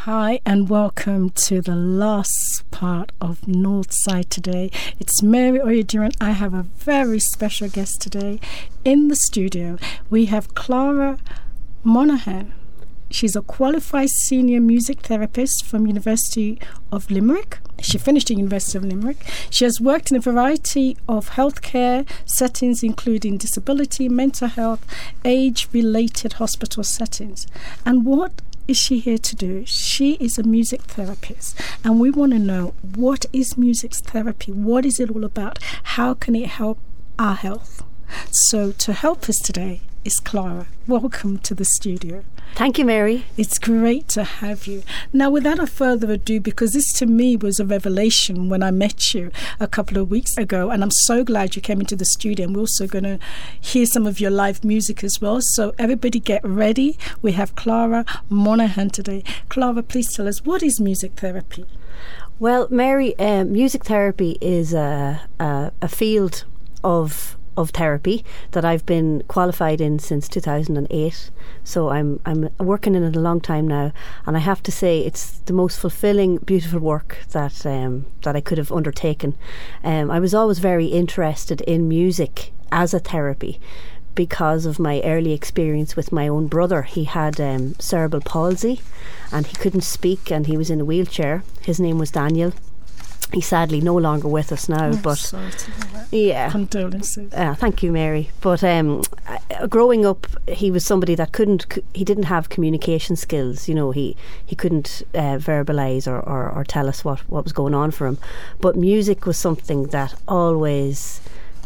Hi and welcome to the last part of Northside today. It's Mary Oyediran. I have a very special guest today in the studio. We have Clara Monaghan. She's a qualified senior music therapist from University of Limerick. She finished at University of Limerick. She has worked in a variety of healthcare settings, including disability, mental health, age-related hospital settings. And what is she here to do? She is a music therapist, and we want to know, what is music therapy? What is it all about? How can it help our health? So to help us today is Clara. Welcome to the studio. Thank you, Mary. It's great to have you. Now, without a further ado, because this to me was a revelation when I met you a couple of weeks ago, and I'm so glad you came into the studio, and we're also going to hear some of your live music as well. So everybody get ready. We have Clara Monaghan today. Clara, please tell us, what is music therapy? Well, Mary, music therapy is a field of therapy that I've been qualified in since 2008. So I'm working in it a long time now, and I have to say it's the most fulfilling, beautiful work that I could have undertaken. I was always very interested in music as a therapy because of my early experience with my own brother. He had cerebral palsy and he couldn't speak, and he was in a wheelchair. His name was Daniel. He's sadly no longer with us now, but sorry to hear that. Yeah, condolences. Thank you, Mary. But growing up, he was somebody that he didn't have communication skills. You know, he couldn't verbalise or tell us what was going on for him. But music was something that always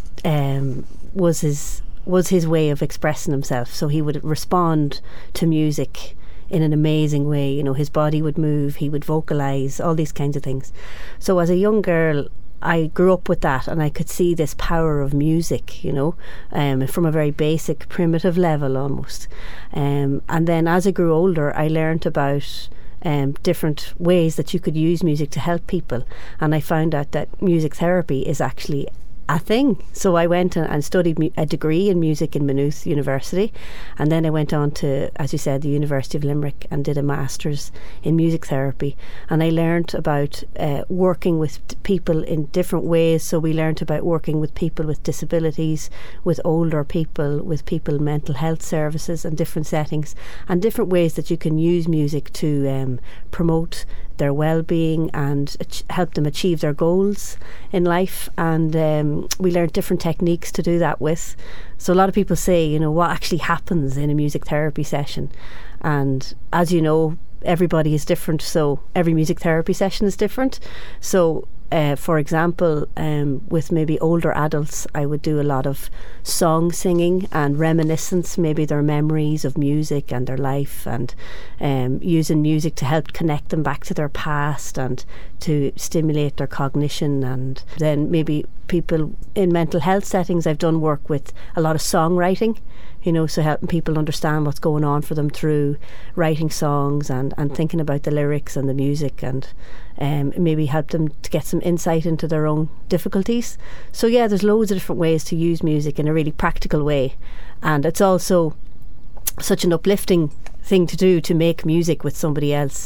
was his way of expressing himself. So he would respond to music in an amazing way. You know, his body would move, he would vocalise, all these kinds of things. So as a young girl, I grew up with that, and I could see this power of music, you know, from a very basic, primitive level almost. And then as I grew older, I learnt about different ways that you could use music to help people, and I found out that music therapy is actually a thing. So I went and studied a degree in music in Maynooth University, and then I went on to, as you said, the University of Limerick, and did a master's in music therapy. And I learnt about working with people in different ways. So we learnt about working with people with disabilities, with older people, with people in mental health services and different settings, and different ways that you can use music to promote their well-being and help them achieve their goals in life. And we learned different techniques to do that with. So a lot of people say, you know, what actually happens in a music therapy session? And as you know, everybody is different, so every music therapy session is different. So for example, with maybe older adults, I would do a lot of song singing and reminiscence, maybe their memories of music and their life, and using music to help connect them back to their past and to stimulate their cognition. And then maybe people in mental health settings, I've done work with a lot of songwriting, you know, so helping people understand what's going on for them through writing songs and thinking about the lyrics and the music, and maybe help them to get some insight into their own difficulties. So yeah, there's loads of different ways to use music in a really practical way, and it's also such an uplifting thing to do, to make music with somebody else.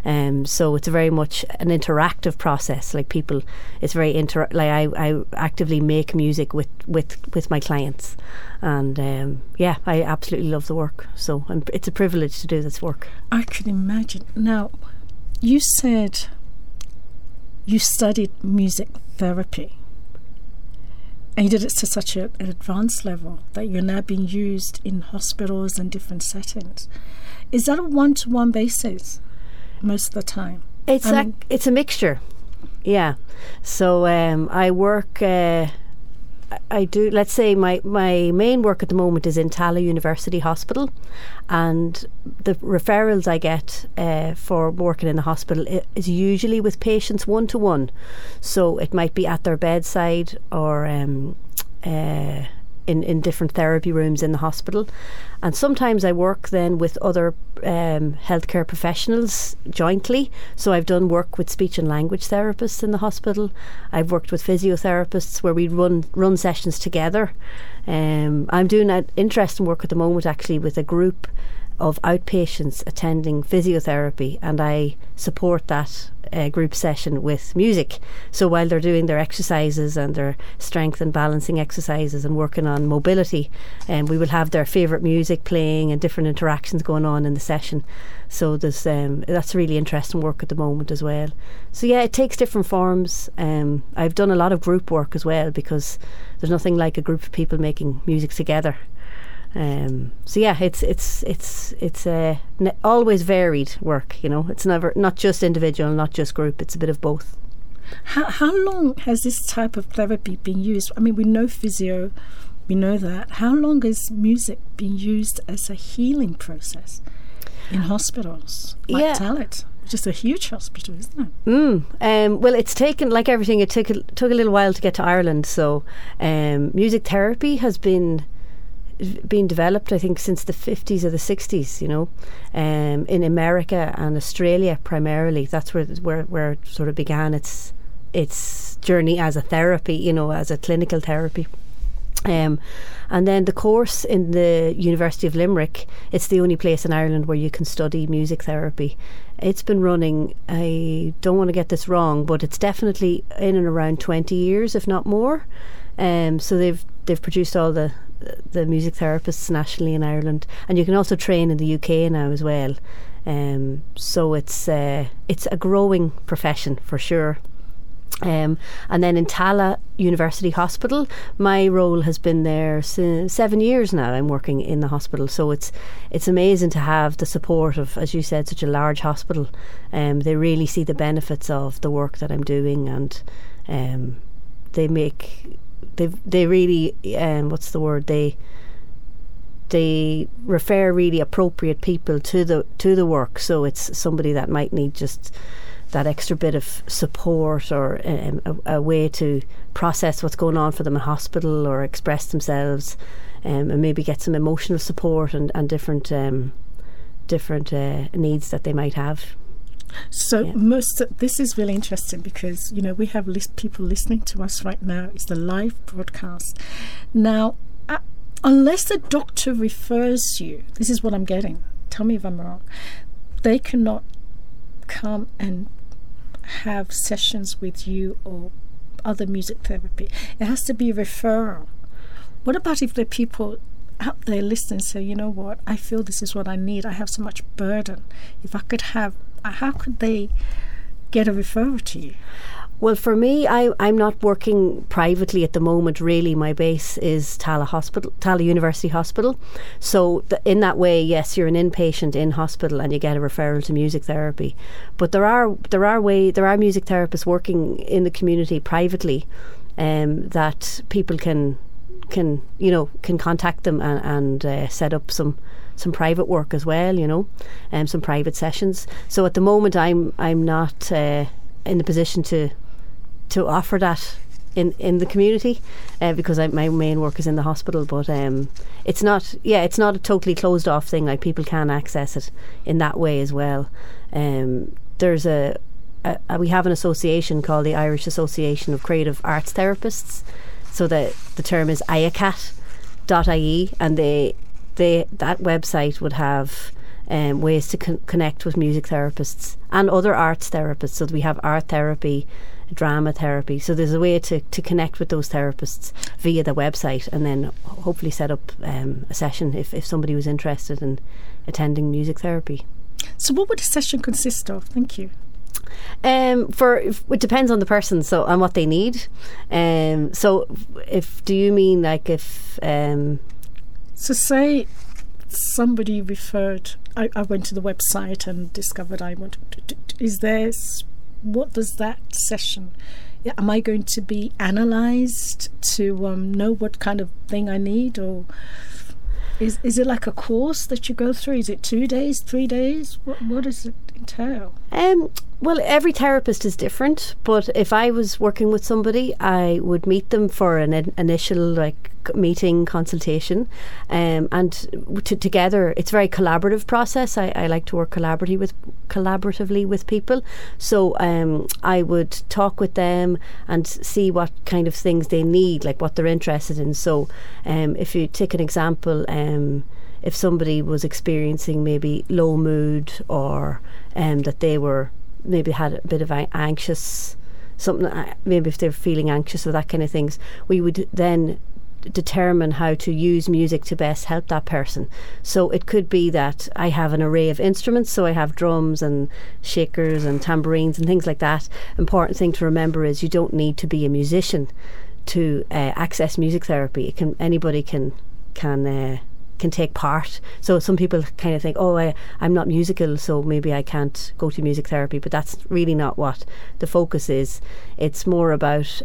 So it's very much an interactive process. Like people, it's very I actively make music with my clients, and yeah, I absolutely love the work. So it's a privilege to do this work. I can imagine. Now, you said you studied music therapy, and you did it to such an advanced level that you're now being used in hospitals and different settings. Is that a one-to-one basis most of the time? It's a mixture, yeah. So I work, I do, let's say my main work at the moment is in Tallaght University Hospital, and the referrals I get for working in the hospital is usually with patients one-to-one. So it might be at their bedside or in different therapy rooms in the hospital. And sometimes I work then with other healthcare professionals jointly. So I've done work with speech and language therapists in the hospital. I've worked with physiotherapists where we run sessions together. I'm doing interesting work at the moment actually with a group of outpatients attending physiotherapy, and I support that group session with music. So while they're doing their exercises and their strength and balancing exercises and working on mobility, we will have their favourite music playing and different interactions going on in the session. So there's that's really interesting work at the moment as well. So yeah, it takes different forms. I've done a lot of group work as well, because there's nothing like a group of people making music together. So yeah, it's always varied work. It's not just individual, not just group. It's a bit of both. How long has this type of therapy been used? I mean, we know physio, we know that. How long has music been used as a healing process in hospitals like Tallaght? Just a huge hospital, isn't it? Well, it's taken, like everything, it took a little while to get to Ireland. So music therapy has been developed, I think, since the 50s or the 60s, in America and Australia primarily. That's where it sort of began its journey as a therapy, as a clinical therapy. And then the course in the University of Limerick, it's the only place in Ireland where you can study music therapy. It's been running, I don't want to get this wrong, but it's definitely in and around 20 years, if not more. So they've produced all the music therapists nationally in Ireland, and you can also train in the UK now as well. So it's a growing profession for sure. And then in Tallaght University Hospital, my role has been there 7 years now. I'm working in the hospital, so it's amazing to have the support of, as you said, such a large hospital. They really see the benefits of the work that I'm doing, and they really they refer really appropriate people to the work. So it's somebody that might need just that extra bit of support, or a way to process what's going on for them in hospital, or express themselves, and maybe get some emotional support and different needs that they might have. So this is really interesting, because we have people listening to us right now. It's the live broadcast. Now, unless the doctor refers you, this is what I'm getting, tell me if I'm wrong, they cannot come and have sessions with you or other music therapy. It has to be a referral. What about if the people out there listening say, you know what, I feel this is what I need, I have so much burden, if I could have, how could they get a referral to you? Well, for me, I'm not working privately at the moment. Really, my base is Tallaght University Hospital. So in that way, yes, you're an inpatient in hospital and you get a referral to music therapy. But there are music therapists working in the community privately, that people can contact them and set up some private work as well, some private sessions. So at the moment, I'm not in the position to offer that in the community, because my main work is in the hospital. But it's not a totally closed off thing. Like, people can access it in that way as well. There's we have an association called the Irish Association of Creative Arts Therapists. So the term is iacat.ie, and that website would have ways to connect with music therapists and other arts therapists. So we have art therapy, drama therapy. So there's a way to connect with those therapists via the website, and then hopefully set up a session if somebody was interested in attending music therapy. So what would a session consist of? Thank you. It depends on the person, so on what they need. So do you mean like if so say somebody referred, I went to the website and discovered I want to, what does that session, am I going to be analysed to know what kind of thing I need, or is it like a course that you go through? Is it 2 days, 3 days? What does it entail? Well, every therapist is different, but if I was working with somebody, I would meet them for an initial meeting, consultation, and together it's a very collaborative process. I like to work collaboratively with people. So I would talk with them and see what kind of things they need, like what they're interested in. So if you take an example, if somebody was experiencing maybe low mood, or that they were maybe had a bit of anxious, something, maybe if they're feeling anxious or that kind of things, we would then determine how to use music to best help that person. So it could be that I have an array of instruments, so I have drums and shakers and tambourines and things like that. Important thing to remember is you don't need to be a musician to access music therapy. Anybody can take part. So some people kind of think, I'm not musical, so maybe I can't go to music therapy, but that's really not what the focus is. It's more about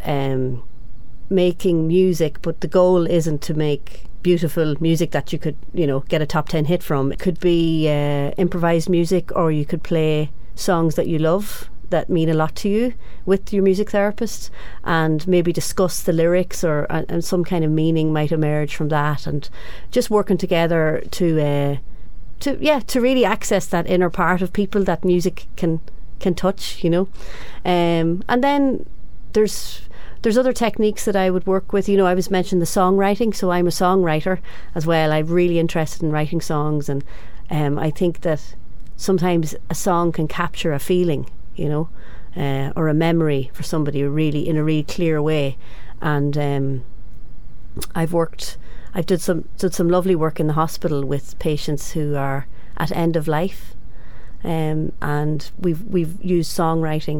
making music, but the goal isn't to make beautiful music that you could, get a top 10 hit from. It could be improvised music, or you could play songs that you love, that mean a lot to you, with your music therapist, and maybe discuss the lyrics, and some kind of meaning might emerge from that, and just working together to really access that inner part of people that music can touch, and then there's other techniques that I would work with. I was mentioning the songwriting, so I'm a songwriter as well. I'm really interested in writing songs, and I think that sometimes a song can capture a feeling, or a memory for somebody really in a really clear way. And I've did some lovely work in the hospital with patients who are at end of life, and we've used songwriting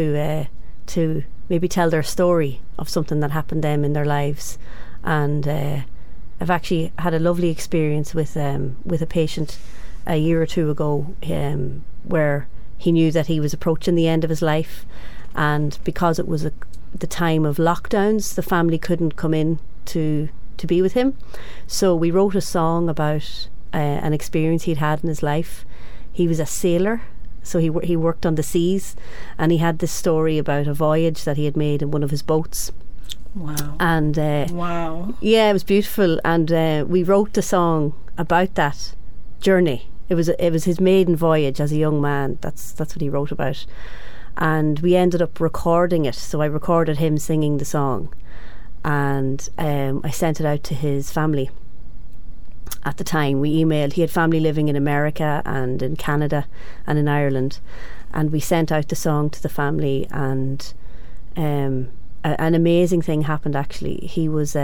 to maybe tell their story of something that happened to them in their lives. And I've actually had a lovely experience with a patient a year or two ago, where he knew that he was approaching the end of his life, and because it was the time of lockdowns, the family couldn't come in to be with him. So we wrote a song about an experience he'd had in his life. He was a sailor, so he worked on the seas, and he had this story about a voyage that he had made in one of his boats. Wow. And wow. Yeah, it was beautiful, and we wrote the song about that journey. It was his maiden voyage as a young man. That's what he wrote about. And we ended up recording it. So I recorded him singing the song, and I sent it out to his family. At the time, we emailed. He had family living in America and in Canada and in Ireland, and we sent out the song to the family. And an amazing thing happened. Actually, he was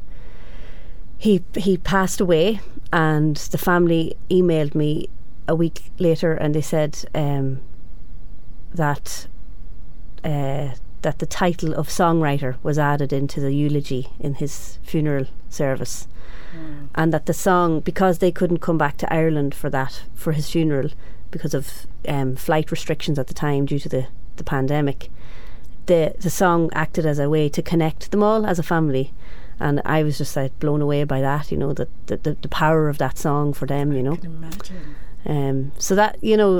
he passed away, and the family emailed me a week later, and they said that the title of songwriter was added into the eulogy in his funeral service. And that the song, because they couldn't come back to Ireland for his funeral because of flight restrictions at the time due to the pandemic, the song acted as a way to connect them all as a family. And I was just blown away by that, the power of that song for them, I can imagine. So that,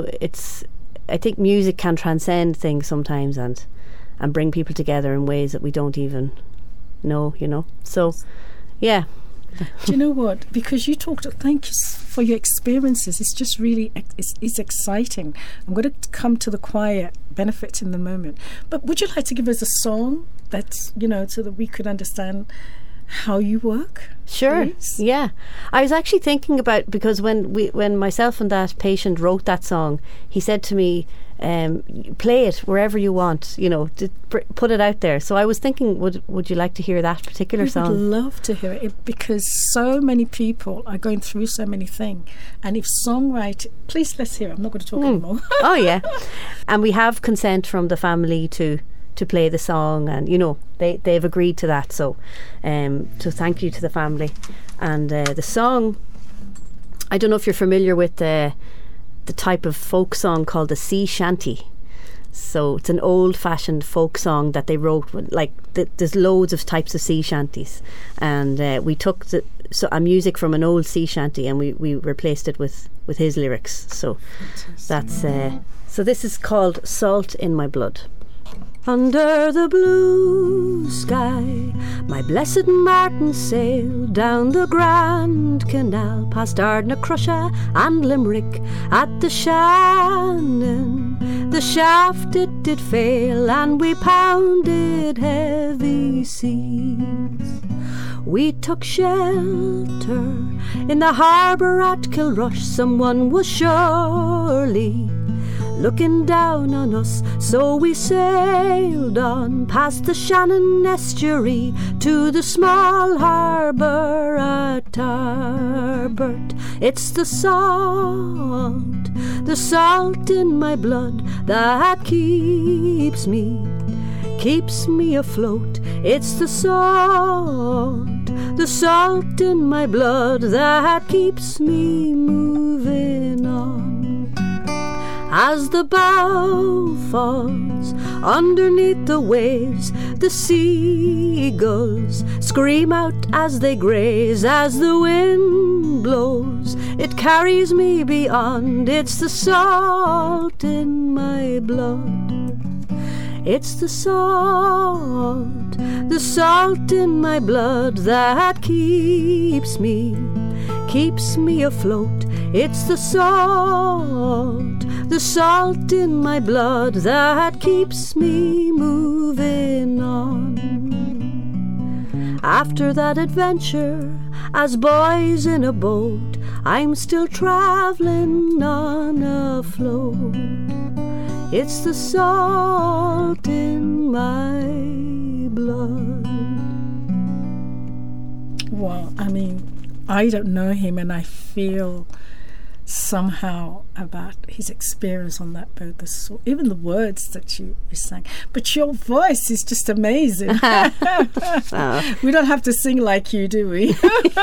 I think music can transcend things sometimes and bring people together in ways that we don't even know, So, yeah. Do you know what? Because you thank you for your experiences. It's just really, it's exciting. I'm going to come to the choir benefits in the moment. But would you like to give us a song that's, so that we could understand how you work? Sure. Please? Yeah. I was actually thinking about, because when myself and that patient wrote that song, he said to me, play it wherever you want, put it out there. So I was thinking, would you like to hear that particular song? I would love to hear it, because so many people are going through so many things, and if songwriting, please, let's hear it. I'm not going to talk anymore. Oh yeah. And we have consent from the family to play the song, and they've agreed to that, so thank you to the family. And the song, I don't know if you're familiar with the type of folk song called the sea shanty. So it's an old-fashioned folk song that they wrote. There's loads of types of sea shanties, and we took a music from an old sea shanty, and we replaced it with his lyrics. So that's so this is called Salt in My Blood. Under the blue sky, my blessed Martin sailed down the Grand Canal, past Ardnacrusha and Limerick at the Shannon. The shaft it did fail, and we pounded heavy seas. We took shelter in the harbour at Kilrush. Someone was surely looking down on us, so we sailed on past the Shannon estuary to the small harbour at Tarbert. It's the salt in my blood that keeps me afloat. It's the salt in my blood that keeps me moving on. As the bow falls underneath the waves, the seagulls scream out as they graze. As the wind blows, it carries me beyond. It's the salt in my blood. It's the salt in my blood that keeps me afloat. It's the salt in my blood that keeps me moving on. After that adventure, as boys in a boat, I'm still travelling on a float. It's the salt in my blood. Well, I mean, I don't know him, and I feel somehow about his experience on that boat, even the words that you sang. But your voice is just amazing. We don't have to sing like you, do we?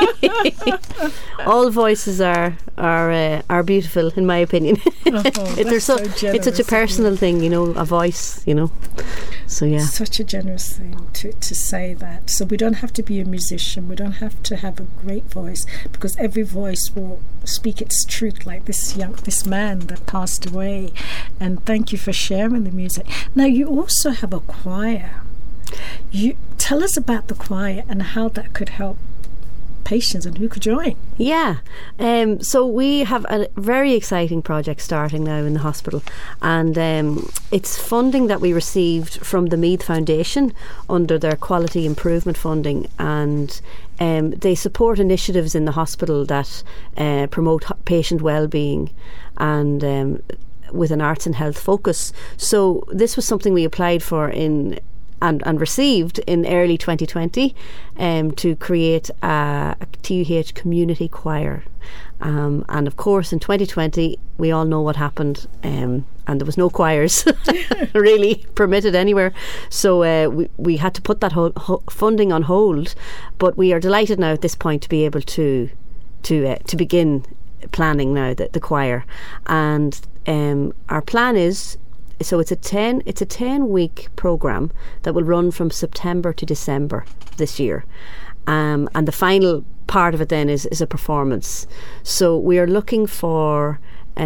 All voices are beautiful, in my opinion. It's such a personal thing, you know, a voice, you know. So yeah, such a generous thing to say that. So we don't have to be a musician. We don't have to have a great voice, because every voice will speak its truth, like this man that passed away. And thank you for sharing the music. Now, you also have a choir. You tell us about the choir and how that could help patients and who could join. Yeah, so we have a very exciting project starting now in the hospital, and it's funding that we received from the Meath Foundation under their quality improvement funding, and they support initiatives in the hospital that promote patient well-being and with an arts and health focus. So this was something we applied for and received in early 2020 to create a TUH community choir. And of course in 2020 we all know what happened, and there was no choirs really permitted anywhere, so we had to put that whole funding on hold. But we are delighted now at this point to be able to begin planning now the choir, and our plan is, so it's a 10-week programme that will run from September to December this year, and the final part of it then is a performance. So we are looking for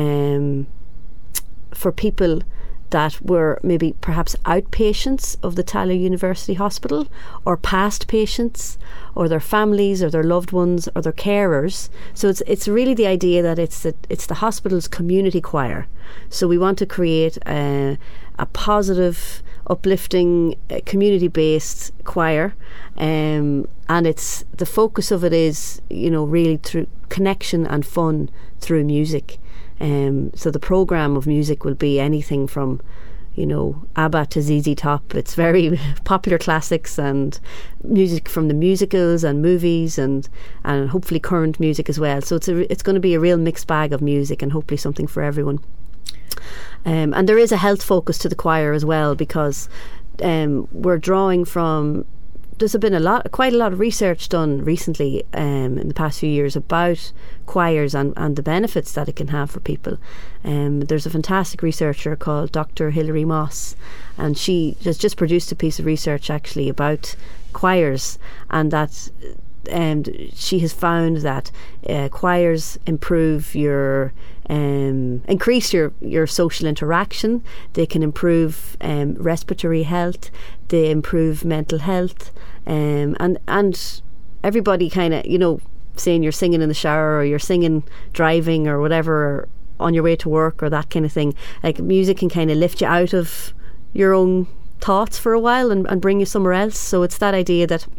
people that were maybe perhaps outpatients of the Tallaght University Hospital, or past patients, or their families, or their loved ones, or their carers. So it's really the idea that it's the hospital's community choir. So we want to create a positive, uplifting, community-based choir, and it's the focus of it is, you know, really through connection and fun through music. So the programme of music will be anything from, you know, ABBA to ZZ Top. It's very popular classics and music from the musicals and movies, and hopefully current music as well. So it's going to be a real mixed bag of music, and hopefully something for everyone. And there is a health focus to the choir as well, because we're drawing from. There's been quite a lot of research done recently in the past few years about choirs and the benefits that it can have for people. There's a fantastic researcher called Dr. Hilary Moss, and she has just produced a piece of research actually about choirs, and that she has found that choirs improve increase your social interaction. They can improve respiratory health. They improve mental health, and everybody kind of, you know, saying you're singing in the shower, or you're singing driving, or whatever, or on your way to work, or that kind of thing. Like, music can kind of lift you out of your own thoughts for a while and bring you somewhere else. So it's that idea that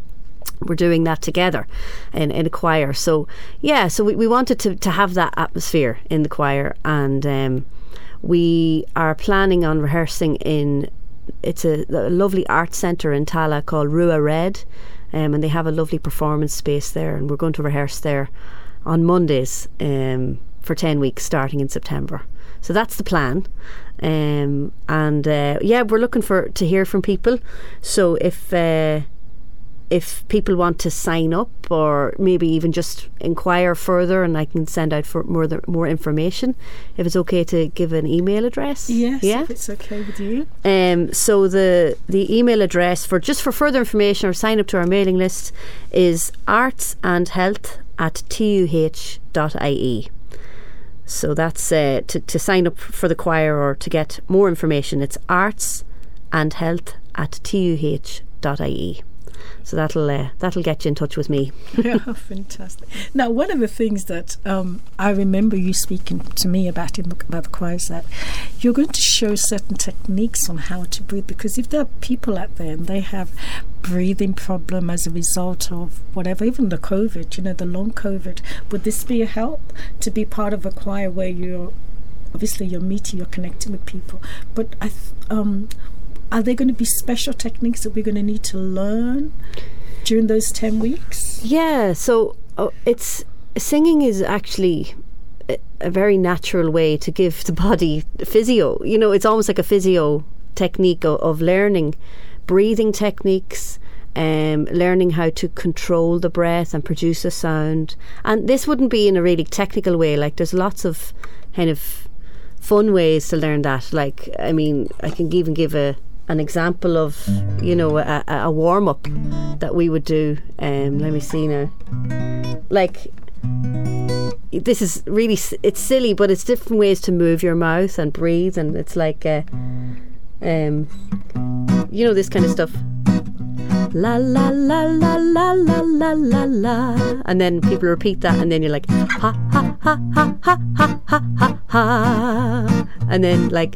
we're doing that together in a choir. So yeah, so we wanted to have that atmosphere in the choir, and we are planning on rehearsing in, it's a lovely art centre in Tala called Rua Red, and they have a lovely performance space there, and we're going to rehearse there on Mondays for 10 weeks starting in September. So that's the plan. Yeah, we're looking to hear from people. So if people want to sign up, or maybe even just inquire further, and I can send out for more information, if it's okay to give an email address. Yes, if it's okay with you. So the email address for further information or sign up to our mailing list is artsandhealth@tuh.ie. So that's to sign up for the choir or to get more information. It's artsandhealth@tuh.ie. So that'll get you in touch with me. Yeah, fantastic. Now, one of the things that I remember you speaking to me about about the choir is that you're going to show certain techniques on how to breathe, because if there are people out there and they have breathing problem as a result of whatever, even the COVID, the long COVID, would this be a help to be part of a choir where you're meeting, you're connecting with people? But are there going to be special techniques that we're going to need to learn during those 10 weeks? Yeah, so singing is actually a very natural way to give the body physio. It's almost like a physio technique of learning breathing techniques, learning how to control the breath and produce a sound. And this wouldn't be in a really technical way. Like, there's lots of kind of fun ways to learn that. Like, I can even give an example of a warm-up that we would do. Let me see now. Like, this is really, it's silly, but it's different ways to move your mouth and breathe, and it's like this kind of stuff. La la la la la la la la la, and then people repeat that, and then you're like ha ha ha ha ha ha ha ha ha, and then like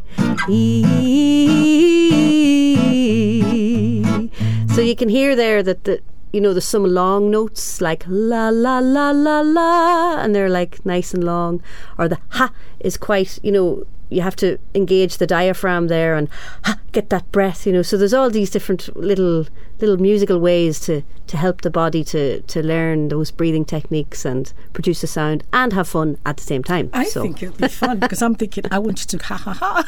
so you can hear there that there's some long notes like la la la la la, and they're like nice and long, or the ha is quite, you have to engage the diaphragm there and get that breath, so there's all these different little musical ways to help the body to learn those breathing techniques and produce a sound and have fun at the same time. I think it'll be fun, because I'm thinking I want you to ha ha ha.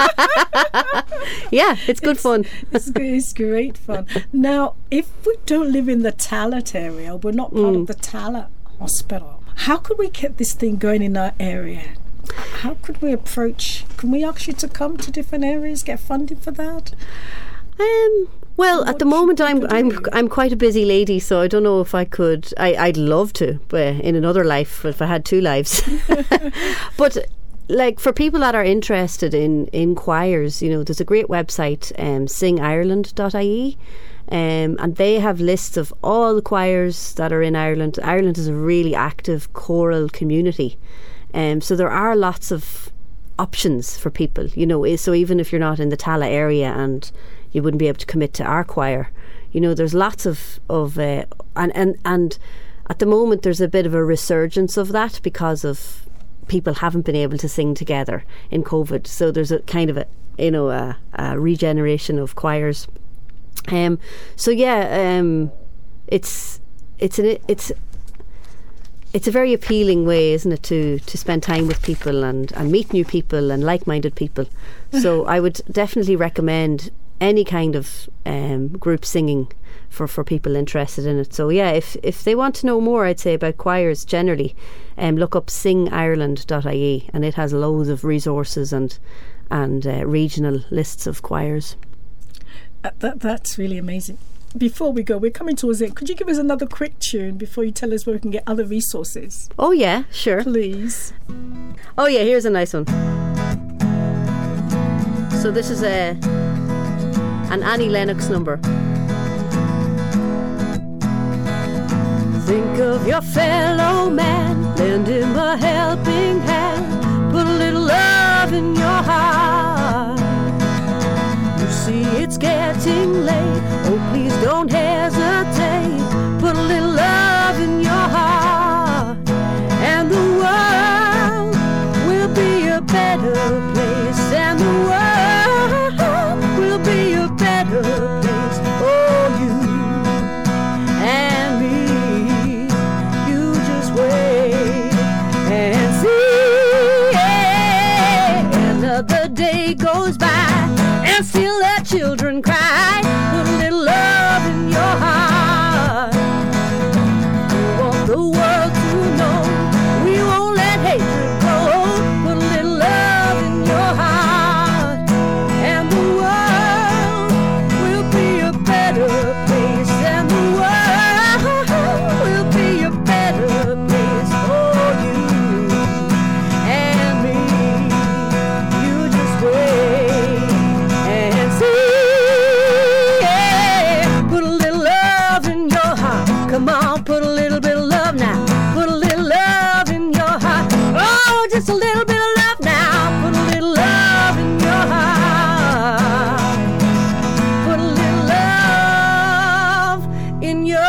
Yeah, it's good fun. It's great fun. Now, if we don't live in the Tallaght area, we're not part of the Tallaght Hospital, how could we get this thing going in our area? How could we approach? Can we ask you to come to different areas, get funding for that? Well, at the moment I'm quite a busy lady, so I don't know if I could. I'd love to, but in another life, if I had two lives. But like, for people that are interested in choirs, there's a great website, singireland.ie. And they have lists of all the choirs that are in Ireland. Ireland is a really active choral community. So there are lots of options for people, so even if you're not in the Tallaght area and you wouldn't be able to commit to our choir, there's lots of and at the moment there's a bit of a resurgence of that because of people haven't been able to sing together in COVID, so there's a kind of a regeneration of choirs. It's a very appealing way, isn't it, to spend time with people and meet new people and like-minded people. So I would definitely recommend any kind of group singing for people interested in it. So yeah, if they want to know more, I'd say, about choirs generally, look up singireland.ie, and it has loads of resources and regional lists of choirs. That's really amazing. Before we go, we're coming towards it. Could you give us another quick tune before you tell us where we can get other resources? Oh yeah, sure. Please. Oh yeah, here's a nice one. So this is an Annie Lennox number. Think of your fellow man, lend him a helping hand, put a little love in your heart. You see it's getting late, oh please don't hesitate, goes by and still the children cry. Put a little love in your heart. We want the world to know we won't let hatred grow. Put a little love in your heart, and the world will be a better place. And the world will be a better place for you and me. You just wait and see. Yeah. Put a little love in your heart. Come on, put a little bit of love now. Put a little love in your heart. Oh, just a little bit of love now. Put a little love in your heart. Put a little love in your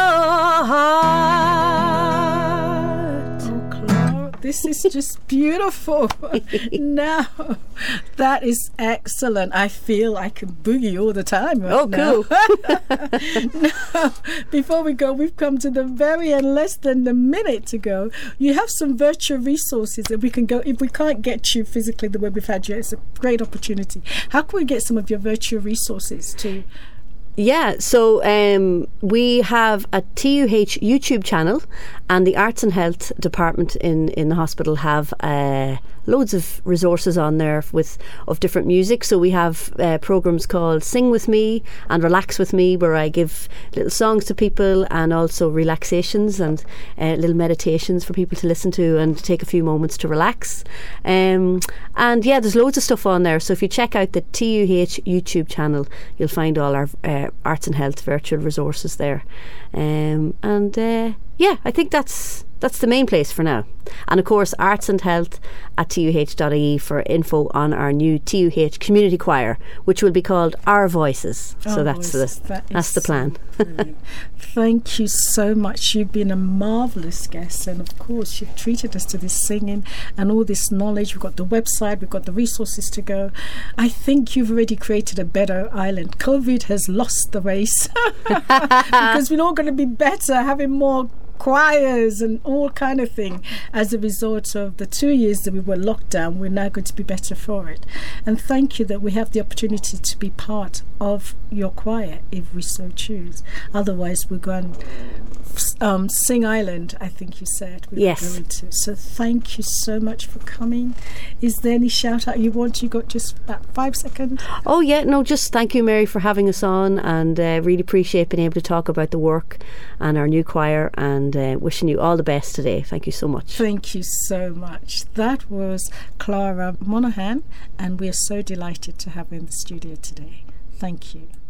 heart. Oh, Clara, this is just beautiful. Now, that is excellent. I feel I can boogie all the time right Oh, now. cool. Now, before we go, we've come to the very end, less than a minute to go. You have some virtual resources that we can go. If we can't get you physically the way we've had you, it's a great opportunity. How can we get some of your virtual resources to? Yeah, so we have a TUH YouTube channel, and the Arts and Health Department in the hospital have loads of resources on there of different music. So we have programs called Sing With Me and Relax With Me, where I give little songs to people, and also relaxations and little meditations for people to listen to and take a few moments to relax. And yeah, there's loads of stuff on there. So if you check out the TUH YouTube channel, you'll find all our arts and health virtual resources there. Yeah, I think that's the main place for now. And of course, arts and health at tuh.ie for info on our new TUH community choir, which will be called Our Voices. So that's the plan. Thank you so much. You've been a marvellous guest, and of course you've treated us to this singing and all this knowledge. We've got the website, we've got the resources to go. I think you've already created a better island. COVID has lost the race because we're all going to be better, having more choirs and all kind of thing as a result of the 2 years that we were locked down. We're now going to be better for it, and thank you that we have the opportunity to be part of your choir if we so choose. Otherwise we're going Sing Island, I think you said we yes. were going to. So thank you so much for coming. Is there any shout out you want? You got just about 5 seconds. Oh yeah, no, just thank you, Mary, for having us on, and really appreciate being able to talk about the work and our new choir, and wishing you all the best today. Thank you so much. Thank you so much. That was Clara Monaghan, and we are so delighted to have her in the studio today. Thank you.